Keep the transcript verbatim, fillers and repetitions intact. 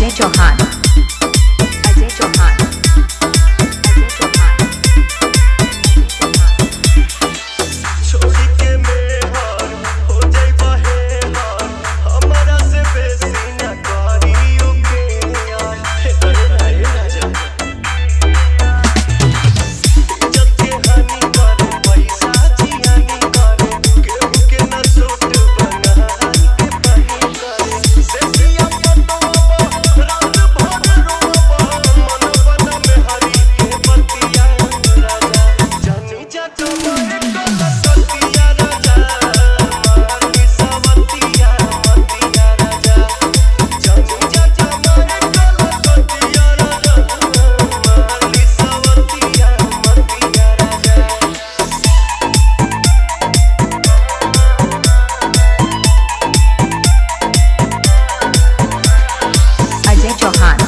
अजय चौहान अजय चौहान अजय चौहान छोड़ी के मेहर हो जाइबा हे हार हमरा से बेसी ना करियो के यार हे करे ना हे ना जा जब के हानि करे पैसा जियानी करे केहू के ना सूट बना के पही करे सेसिया पटवा रात भर रोवा मन बना में हरी के बतिया राजा जानी जा जमाए कल सतिया राजा मानी सवतिया मतिया राजा जानी जा जमाए कल सतिया राजा मानी सवतिया मतिया राजा अजय चौहान